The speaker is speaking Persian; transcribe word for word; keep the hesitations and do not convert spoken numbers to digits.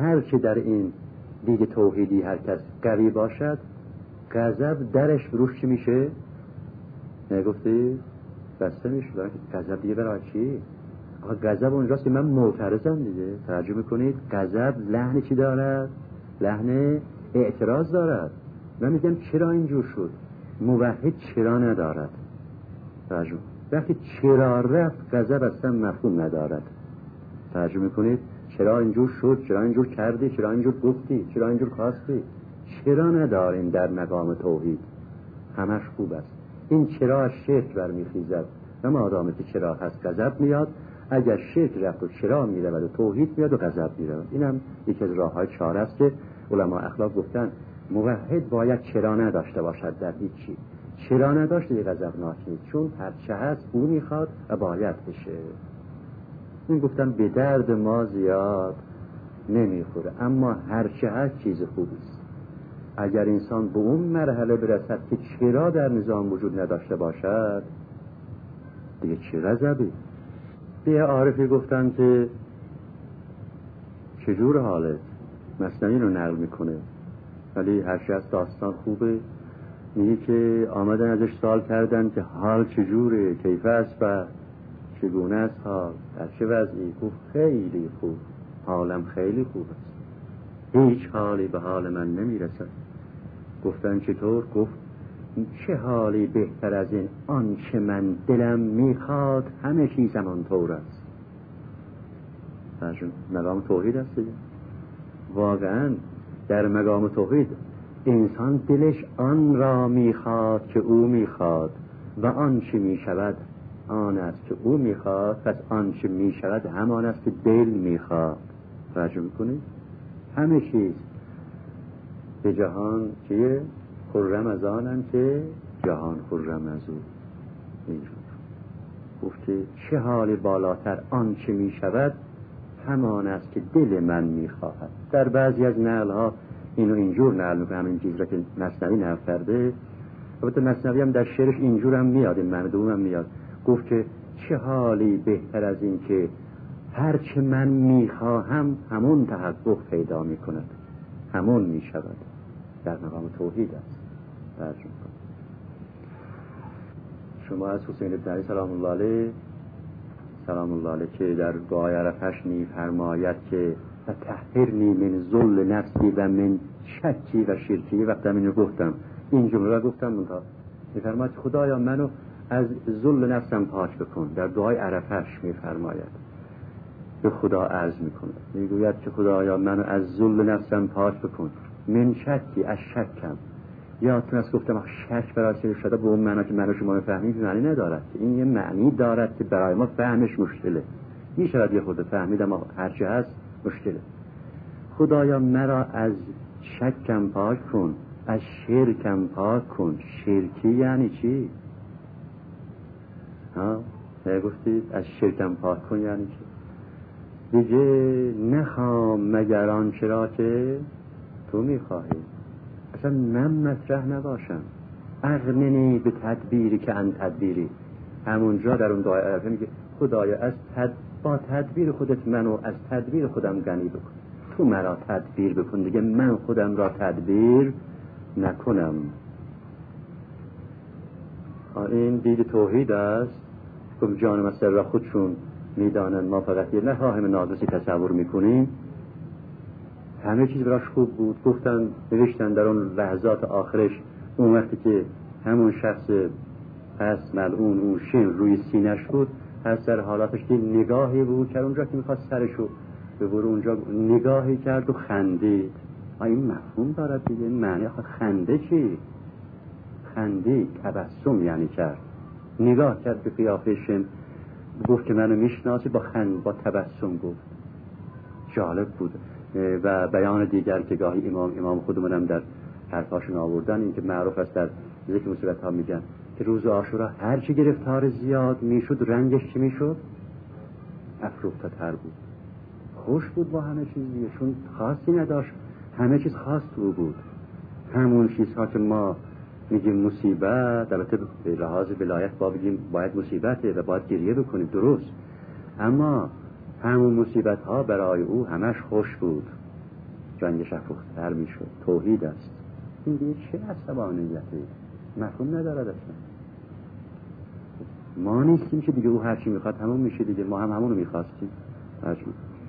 هر چه در این دید توحیدی هر کس قوی باشد، غضب درش روش چی میشه؟ نگفتی؟ بسته میشه. غضب دیگه برای چی؟ آقا غضب اونجاست که من معترضم دیگه. توجه میکنید؟ غضب لحن چی دارد؟ لحن اعتراض دارد. من میگم چرا اینجور شد؟ موحد چرا ندارد؟ توجه. وقتی چرا رفت غضب اصلا مفهوم ندارد. توجه میکنید؟ چرا اینجور شد؟ چرا اینجور کردی؟ چرا اینجور گفتی؟ چرا اینجور خواستی؟ چرا نداریم در مقام توحید؟ همش خوب است. این چرا از شرک برمیخیزد و مادام که چرا هست غضب میاد. اگر شرک رفت و چرا میرود و توحید میاد و غضب میرود. اینم یکی از راههای چاره است که علما اخلاق گفتن موحد باید چرا نداشته باشد در هیچی. چرا نداشته یه غضب ناکید، چون هر چه هست او میخواد و باید بشه. این گفتن به درد ما زیاد نمیخوره، اما هر چه هست چیز خوبی است. اگر انسان به اون مرحله برسد که چرا در نظام وجود نداشته باشد، دیگه چه غضبی. به عارفی گفتن که چجور حالت؟ مثنوی رو نقل میکنه ولی هر چه هست داستان خوبه. میگه که آمدن ازش سوال کردن که حال چجوره، کیف است و چگونه است حال، در چه وضعی؟ گفت خیلی خوب، حالم خیلی خوب است، هیچ حالی به حال من نمیرسد. گفتن چطور؟ گفت چه حالی بهتر از این؟ آن چه من دلم میخواد همه چیزم آن طور است. مقام توحید است دیگه. واقعا در مقام توحید انسان دلش آن را میخواد که او میخواد و آن چه میشود آن است که او میخواد، پس آن چه میشود همان است که دل میخواد. توجه میکنید؟ همه چیز به جهان چیه؟ خرم از آنم که جهان خرم از او. اینجور گفت که چه حال بالاتر آن چه میشود همان است که دل من میخواهد. در بعضی از نقل ها اینو اینجور نقل میکنه، همین چیز را که مثنوی نقل کرده. البته مثنوی هم در شعرش اینجور هم میاد، این مردوم هم میاد. گفت که چه حالی بهتر از این که هر چه من میخواهم همون تحقق پیدا میکند، همون میشود. در مقام توحید است. ترجمه کن. شما از حسین ابن علی سلام الله علیه سلام الله علیه که در دعای عرفش میفرماید که تطهرنی من ذل نفسی و من شکی و شرکی. وقتی اینو گفتم این جمله را گفتم منتها میفرماید خدایا منو از ذل نفسم پاک بکن. در دعای عرفش میفرماید، به خدا عرض میکنه، میگوید که خدایا منو از ذل نفسم پاک بکن، من شکی، از شکم. یادتون است گفتم شک برای سیر شده به اون معنا که منو شما میفهمید معنی ندارد. این یه معنی دارد که برای ما فهمش مشکله. میشود یه خورده فهمید اما هرچی هست مشکله. خدایا مرا از شکم پاک کن، از شرکم پاک کن. شرکی یعنی چی؟ ها؟ گفتید از شرکم پاک کن یعنی چی؟ دیگه نخوام مگر آنچه را که تو میخواهی. اصلا من مطرح نباشم. اغننی به تدبیری که ان تدبیری. همونجا در اون دعای عرفه میگه خدایا از تد... با تدبیر خودت منو از تدبیر خودم غنی بکن. تو مرا تدبیر بکن دیگه، من خودم را تدبیر نکنم. این دید توحید است. که جان مسر را خودشون میدانن، ما فقط یه نخواهم ناقصی تصور میکنیم. همه چیز براش خوب بود. گفتن نوشتن در اون لحظات آخرش، اون وقتی که همون شخص پس ملعون اون شین روی سینش بود، پس در حالاتش که نگاهی بود که اونجا که میخواست سرشو به برو اونجا نگاهی کرد و خندید. این مفهوم دارد دیگه. این معنی آخه خنده چی؟ خندید، تبسم یعنی کرد. نگاه کرد به قیافه شن، گفت که منو میشناسی، با خند با تبسم گفت. جالب بود. و بیان دیگر که گاهی امام امام خودمونم در حرفاشون آوردن، این که معروف است در ذکر مصیبت ها میگن که روز عاشورا هر چی گرفتار زیاد میشد رنگش چی میشد؟ افروخته تر بود. خوش بود با همه چیزی، چون خاصی نداشت، همه چیز خاص تو بود. همون چیزها که ما میگیم مصیبت، البته به لحاظ ولایت با بگیم باید مصیبته و باید گریه بکنیم، درست، اما همون مصیبت ها برای او همش خوش بود. رنگش افروختر میشد. توحید است. این دیگه چه عصبانیتی؟ مفهوم ندارد اصلا. ما نیستیم که دیگه او هرچی میخواد همون میشه دیگه، ما هم همونو میخواستیم. هرچی